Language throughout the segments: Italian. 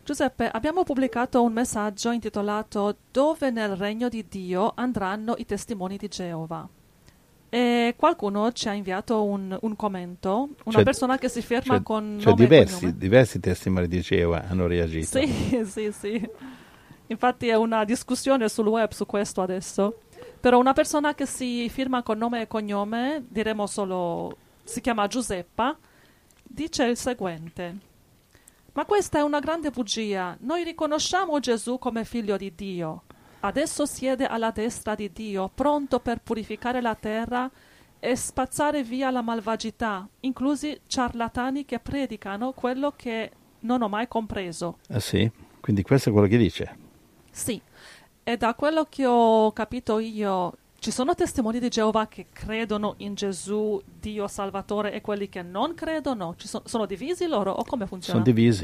Giuseppe, abbiamo pubblicato un messaggio intitolato Dove nel regno di Dio andranno i testimoni di Geova? E qualcuno ci ha inviato un commento, una persona che si ferma con nome e cognome. Diversi testimoni di Geova hanno reagito. Sì. Infatti è una discussione sul web su questo adesso. Però una persona che si firma con nome e cognome, diremo solo, si chiama Giuseppa, dice il seguente. Ma questa è una grande bugia. Noi riconosciamo Gesù come figlio di Dio. Adesso siede alla destra di Dio, pronto per purificare la terra e spazzare via la malvagità, inclusi ciarlatani che predicano quello che non ho mai compreso. Ah sì? Quindi questo è quello che dice? Sì. E da quello che ho capito io, ci sono testimoni di Geova che credono in Gesù, Dio Salvatore, e quelli che non credono? Sono divisi loro o come funziona?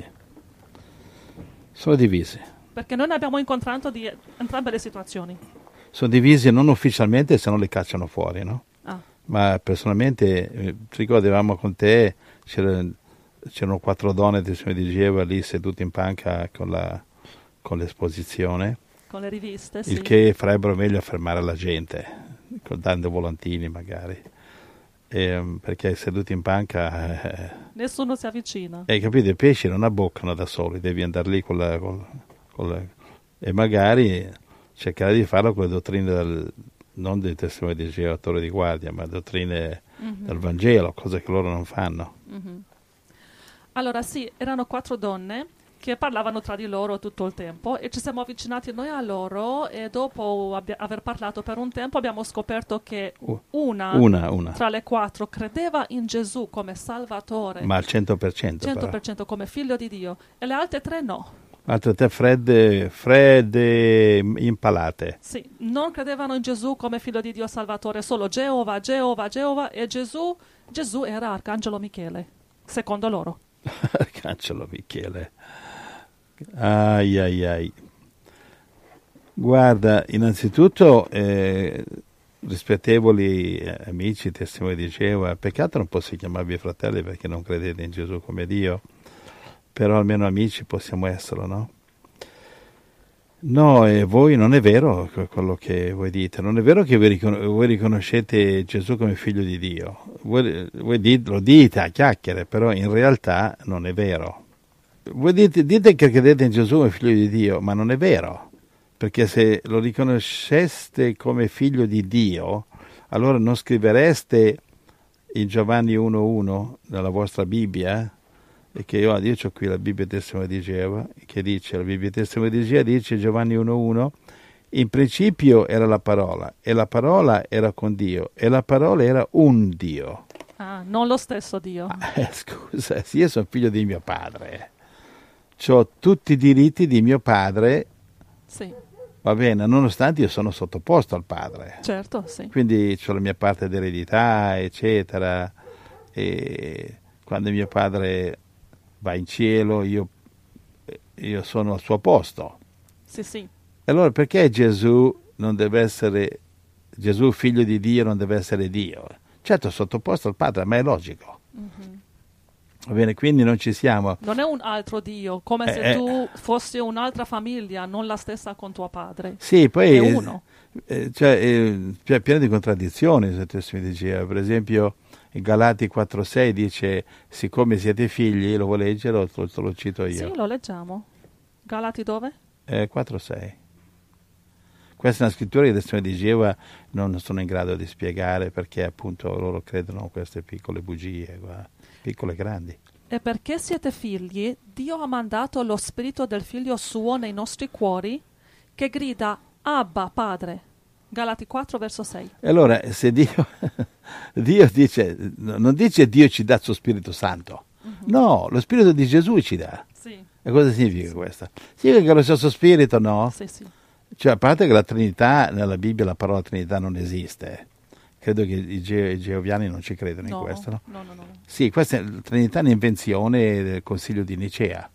Sono divisi. Perché noi ne abbiamo incontrato di entrambe le situazioni. Sono divisi non ufficialmente, se non li cacciano fuori, no? Ah. Ma personalmente, ti ricordo, eravamo con te, c'erano 4 donne testimoni di Geova lì sedute in panca con l'esposizione. Con le riviste, sì. Il che farebbero meglio a fermare la gente, dando volantini magari, perché seduti in panca... Nessuno si avvicina. Capito, i pesci non abboccano da soli, devi andare lì e magari cercare di farlo con le dottrine non dei testimoni di Geova, torre di guardia, ma dottrine del Vangelo, cose che loro non fanno. Mm-hmm. Allora sì, erano 4 donne che parlavano tra di loro tutto il tempo e ci siamo avvicinati noi a loro e dopo aver parlato per un tempo abbiamo scoperto che una tra le 4 credeva in Gesù come Salvatore. Ma al 100%. 100% come figlio di Dio e le altre 3 no. Altre 3 fredde, impalate. Sì, non credevano in Gesù come figlio di Dio Salvatore, solo Geova e Gesù era Arcangelo Michele, secondo loro. Arcangelo Michele. Ai. Guarda, innanzitutto rispettevoli amici, testimoni di Geova, peccato non posso chiamarvi fratelli perché non credete in Gesù come Dio, però almeno amici possiamo esserlo, no? No, e voi non è vero quello che voi dite, non è vero che voi riconoscete Gesù come figlio di Dio, voi lo dite a chiacchiere, però in realtà non è vero. Voi dite che credete in Gesù come figlio di Dio, ma non è vero, perché se lo riconosceste come figlio di Dio, allora non scrivereste in Giovanni 1:1 nella vostra Bibbia, e che io ho qui la Bibbia Testimone di Geova, che dice, la Bibbia Testimone di Geova dice Giovanni 1:1, in principio era la parola, e la parola era con Dio, e la parola era un Dio. Ah, non lo stesso Dio. Scusa, sì, io sono figlio di mio padre. C'ho tutti i diritti di mio padre, sì. Va bene, nonostante io sono sottoposto al padre. Certo, sì. Quindi c'ho la mia parte di eredità, eccetera, e quando mio padre va in cielo, io sono al suo posto. Sì. Allora perché Gesù non deve essere, Gesù figlio di Dio non deve essere Dio? Certo, sottoposto al padre, ma è logico. Mm-hmm. Va bene, quindi non ci siamo. Non è un altro Dio, come se tu fossi un'altra famiglia, non la stessa con tuo padre. Sì, poi è uno. È pieno di contraddizioni, se tu mi diceva. Per esempio, in Galati 4:6 dice, siccome siete figli, lo vuoi leggere o te lo cito io? Sì, lo leggiamo. Galati dove? 4:6. Questa è una scrittura che adesso di Geova non sono in grado di spiegare perché appunto loro credono in queste piccole bugie, piccole e grandi. E perché siete figli, Dio ha mandato lo spirito del figlio suo nei nostri cuori che grida Abba, Padre. Galati 4, verso 6. E allora, se Dio dice, non dice Dio ci dà il suo Spirito Santo, no, lo Spirito di Gesù ci dà. Sì. E cosa significa questo? Significa che lo stesso Spirito, no? Sì. Cioè, a parte che la Trinità, nella Bibbia la parola Trinità non esiste. Credo che i geoviani non ci credono in questo, no? No. Sì, questa è la Trinità è un'invenzione del Consiglio di Nicea.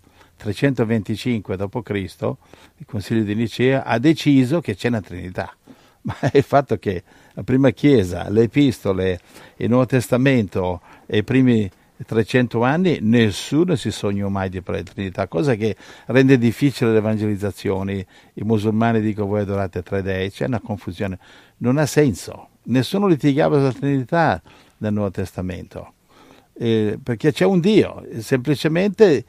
325 d.C. il Consiglio di Nicea ha deciso che c'è una Trinità. Ma è il fatto che la prima Chiesa, le Epistole, il Nuovo Testamento e i primi 300 anni nessuno si sognò mai di parlare di Trinità, cosa che rende difficile l'evangelizzazione. I musulmani dicono voi adorate tre dei, c'è una confusione, non ha senso, nessuno litigava sulla Trinità nel Nuovo Testamento, perché c'è un Dio, semplicemente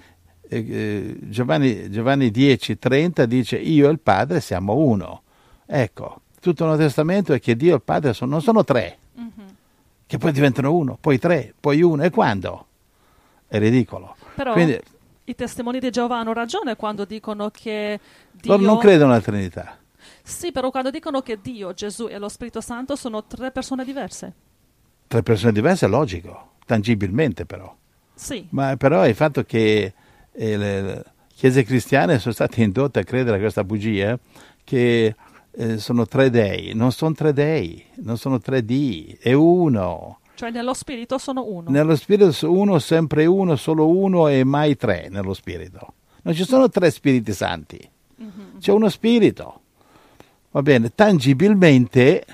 Giovanni 10:30 dice io e il Padre siamo uno. Ecco, tutto il Nuovo Testamento è che Dio e il Padre non sono tre, che poi diventano uno, poi tre, poi uno, e quando? È ridicolo. Però Quindi, i testimoni di Geova hanno ragione quando dicono che Dio... loro non credono alla Trinità. Sì, però quando dicono che Dio, Gesù e lo Spirito Santo sono tre persone diverse. Tre persone diverse è logico, tangibilmente però. Sì. Ma però il fatto che le chiese cristiane sono state indotte a credere a questa bugia, che sono tre dei, non sono tre dei, non sono tre dì, è uno. Cioè nello Spirito sono uno. Nello Spirito uno, sempre uno, solo uno e mai tre nello Spirito. Non ci sono tre Spiriti Santi, c'è uno Spirito. Va bene, tangibilmente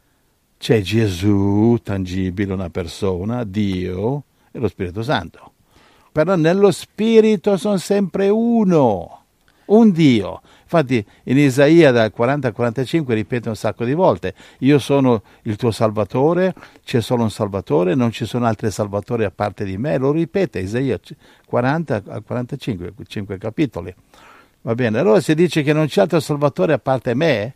c'è Gesù, tangibile, una persona, Dio e lo Spirito Santo. Però nello Spirito sono sempre uno, un Dio. Infatti in Isaia dal 40 al 45 ripete un sacco di volte, io sono il tuo Salvatore, c'è solo un Salvatore, non ci sono altri Salvatori a parte di me, lo ripete Isaia 40 al 45, 5 capitoli. Va bene, allora se dice che non c'è altro Salvatore a parte me,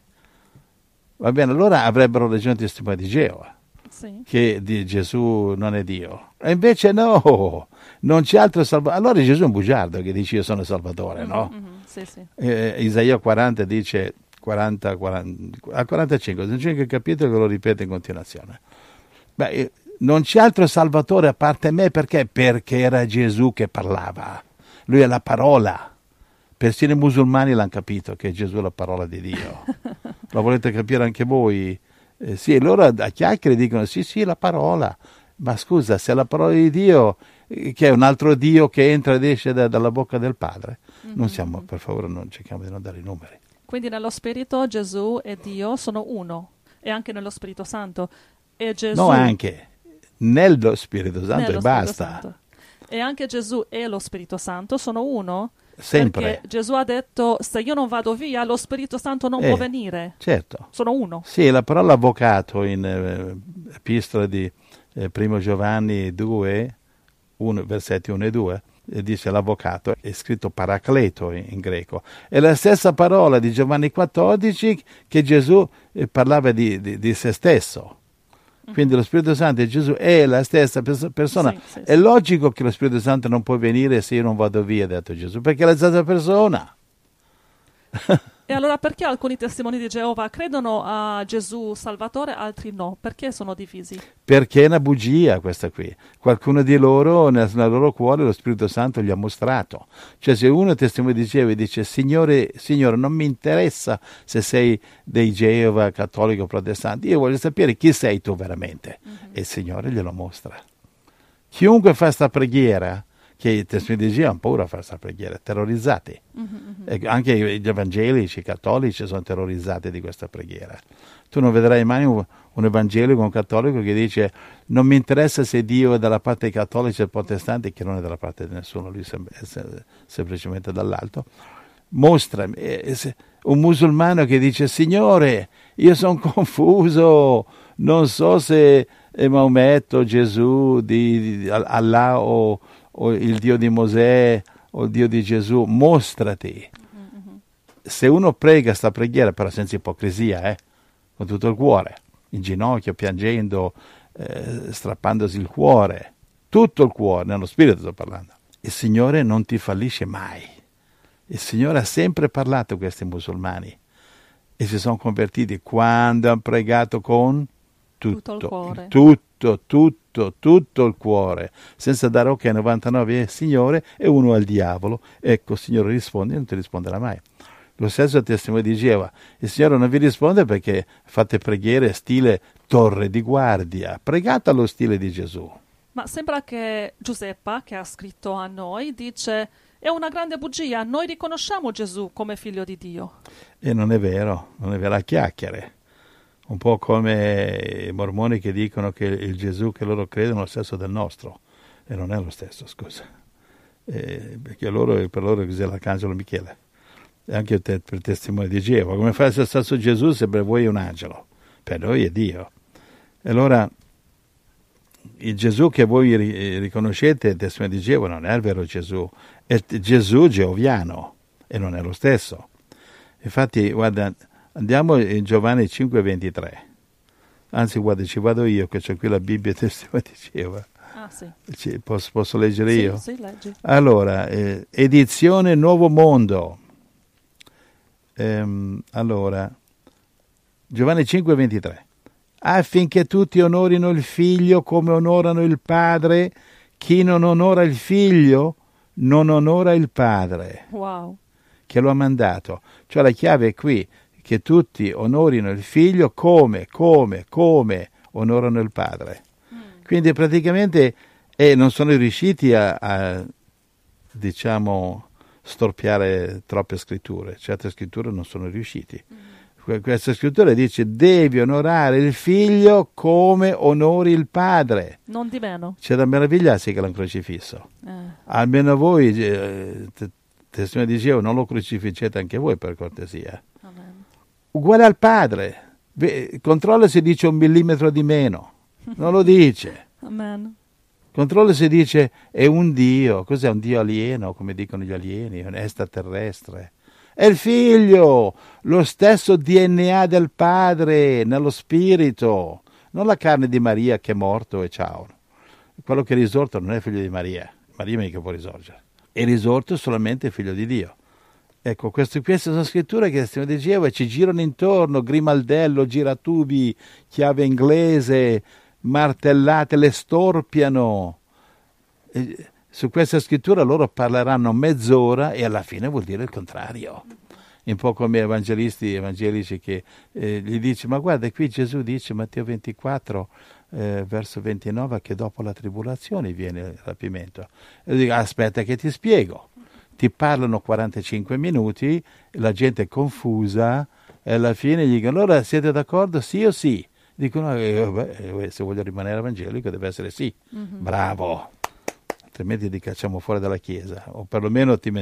va bene, allora avrebbero ragione i testimoni di Geova, sì, che di Gesù non è Dio. E invece no, non c'è altro Salvatore. Allora Gesù è un bugiardo che dice io sono il Salvatore, no? Sì, sì. Isaia 40 dice 40, al 45, sono 5 capitoli che lo ripete in continuazione. Beh, non c'è altro Salvatore a parte me, perché? Perché era Gesù che parlava, lui è la parola. Persino i musulmani l'hanno capito che Gesù è la parola di Dio. Lo volete capire anche voi? Sì, loro a chiacchiere dicono sì, la parola. Ma scusa, se la parola di Dio, che è un altro Dio che entra ed esce dalla bocca del Padre, non siamo, per favore, non cerchiamo di non dare i numeri. Quindi nello Spirito Gesù e Dio sono uno, e anche nello Spirito Santo. E Gesù, No, anche nello Spirito Santo nello e Spirito basta. Santo. E anche Gesù e lo Spirito Santo sono uno. Sempre. Perché Gesù ha detto, se io non vado via, lo Spirito Santo non può venire. Certo. Sono uno. Sì, la parola avvocato in epistola di 1 Giovanni 2, versetti 1 e 2, dice l'avvocato, è scritto paracleto in greco. È la stessa parola di Giovanni 14 che Gesù parlava di se stesso. Quindi lo Spirito Santo e Gesù è la stessa persona. Sì. È logico che lo Spirito Santo non può venire se io non vado via, ha detto Gesù, perché è la stessa persona. E allora perché alcuni testimoni di Geova credono a Gesù Salvatore, altri no? Perché sono divisi? Perché è una bugia questa qui. Qualcuno di loro, nel loro cuore, lo Spirito Santo gli ha mostrato. Cioè se uno testimone di Geova e dice Signore, non mi interessa se sei dei Geova, cattolico o protestante, io voglio sapere chi sei tu veramente. E il Signore glielo mostra. Chiunque fa sta preghiera, che i testimoni di Geova hanno paura a fare questa preghiera, terrorizzati. E anche gli evangelici, i cattolici sono terrorizzati di questa preghiera. Tu non vedrai mai un evangelico, un cattolico che dice non mi interessa se Dio è dalla parte dei cattolici e protestanti, che non è dalla parte di nessuno, lui è semplicemente dall'alto. Mostrami un musulmano che dice Signore, io sono confuso, non so se è Maometto, Gesù, Allah o il Dio di Mosè o il Dio di Gesù, mostrati. Se uno prega sta preghiera, però senza ipocrisia, con tutto il cuore, in ginocchio, piangendo, strappandosi il cuore, tutto il cuore, nello spirito sto parlando, il Signore non ti fallisce mai. Il Signore ha sempre parlato a questi musulmani e si sono convertiti quando hanno pregato con tutto il cuore. Tutto il cuore, senza dare ok a 99 Signore e uno al diavolo. Ecco, il Signore risponde e non ti risponderà mai. Lo stesso testimone di Geova, il Signore non vi risponde perché fate preghiere stile torre di guardia, pregate allo stile di Gesù. Ma sembra che Giuseppa, che ha scritto a noi, dice è una grande bugia, noi riconosciamo Gesù come figlio di Dio. E non è vero, a chiacchiere. Un po' come i mormoni che dicono che il Gesù che loro credono è lo stesso del nostro. E non è lo stesso, scusa. Perché per loro cos'è l'arcangelo Michele. E anche per testimone di Geova. Come fa a essere stato Gesù se per voi è un angelo? Per noi è Dio. E allora il Gesù che voi riconoscete, testimone di Geova, non è il vero Gesù. È Gesù geoviano. E non è lo stesso. Infatti, guarda, andiamo in Giovanni 5,23. Anzi, guarda, ci vado io, che c'ho qui la Bibbia testimone di Geova. Ah, sì. Posso leggere io? Sì, leggi. Allora, edizione Nuovo Mondo. Allora, Giovanni 5,23. Affinché tutti onorino il Figlio come onorano il Padre, chi non onora il Figlio non onora il Padre. Wow. Che lo ha mandato. Cioè la chiave è qui, che tutti onorino il Figlio come onorano il Padre. Quindi praticamente non sono riusciti a diciamo, storpiare troppe scritture. Certe scritture non sono riusciti. Questa scrittura dice devi onorare il Figlio come onori il Padre. Non di meno. C'è da meravigliarsi che l'hanno crocifisso. Almeno voi, testimone di Geova, non lo crocifiggete anche voi per cortesia. Amen. Uguale al Padre. Controlla se dice 1 millimetro di meno. Non lo dice. Amen. Controlla se dice è un Dio. Cos'è un Dio alieno, come dicono gli alieni? Un extraterrestre. È il Figlio, lo stesso DNA del Padre, nello spirito. Non la carne di Maria che è morto e ciao. Quello che è risorto non è figlio di Maria. Maria mica può risorgere. È risorto solamente figlio di Dio. Ecco, queste sono scritture che stiamo dicendo ci girano intorno, grimaldello, giratubi, chiave inglese, martellate, le storpiano. Su questa scrittura loro parleranno mezz'ora e alla fine vuol dire il contrario. Un po' come evangelici che gli dice, ma guarda qui Gesù dice, Matteo 24, verso 29, che dopo la tribolazione viene il rapimento. E dico, aspetta che ti spiego. Ti parlano 45 minuti, la gente è confusa e alla fine gli dicono, allora siete d'accordo sì o sì? Dicono, se voglio rimanere evangelico deve essere sì. Bravo, altrimenti ti cacciamo fuori dalla chiesa o perlomeno ti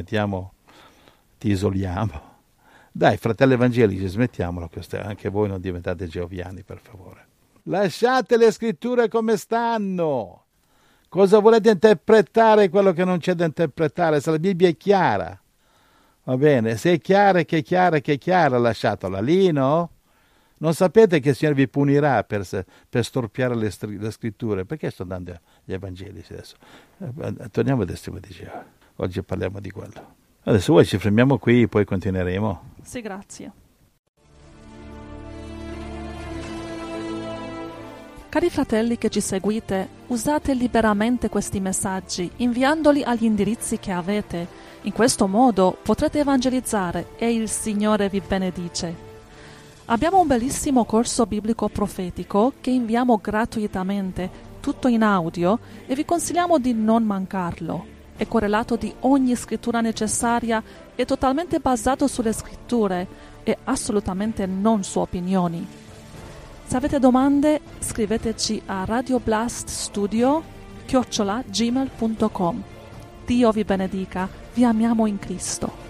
isoliamo. Dai, fratelli evangelici, smettiamola, anche voi non diventate geoviani, per favore. Lasciate le scritture come stanno. Cosa volete interpretare quello che non c'è da interpretare? Se la Bibbia è chiara, va bene? Se è chiara, che è chiara, lasciatola lì, no? Non sapete che il Signore vi punirà per storpiare le scritture? Perché sto andando agli evangelici adesso? Torniamo al testimone di Geova. Oggi parliamo di quello. Adesso voi ci fermiamo qui, poi continueremo. Sì, grazie. Cari fratelli che ci seguite, usate liberamente questi messaggi, inviandoli agli indirizzi che avete. In questo modo potrete evangelizzare e il Signore vi benedice. Abbiamo un bellissimo corso biblico profetico che inviamo gratuitamente, tutto in audio, e vi consigliamo di non mancarlo. È correlato di ogni scrittura necessaria, è totalmente basato sulle scritture e assolutamente non su opinioni. Se avete domande, scriveteci a radioblaststudio@gmail.com. Dio vi benedica, vi amiamo in Cristo.